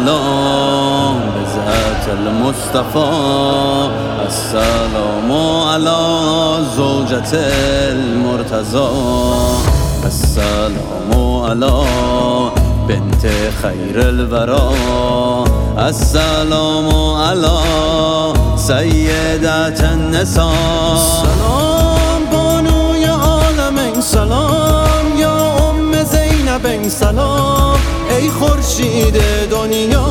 السلام بذات المصطفى السلام على زوجة المرتضى السلام على بنت خير الورى السلام على سيدة النساء سلام بانوی عالمین سلام یا ام زینبین سلام ای خورشید دنیا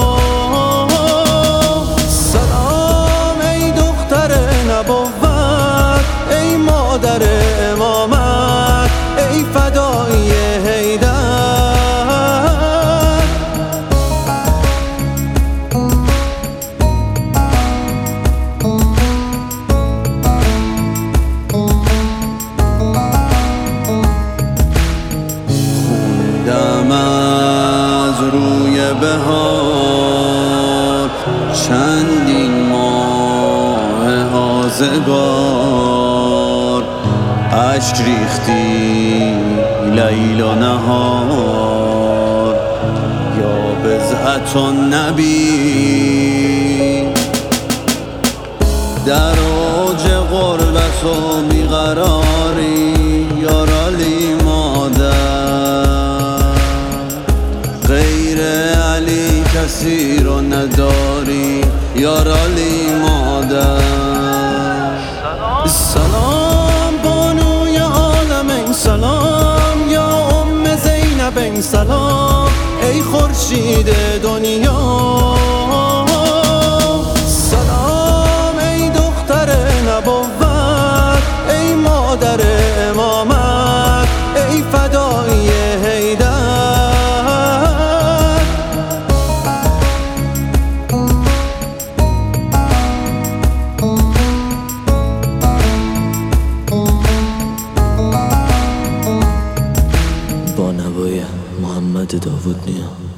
سلام ای دختر نبوت ای مادر امامت ای فدایی حیدر روی بهار چندین ماه آزگار اشک ریختی لیل و نهار یا بضعت النبی در اوج غربت و بیقراری یارالی مادر غیر علی کسی رو نداری یارالی مادر سلام بانوی عالمین سلام یا ام زینبین سلام ای خورشید دنیا سلام ای دختر نبوت ای مادر امامت ای فدایی حیدر با نوای محمد داوود نیا.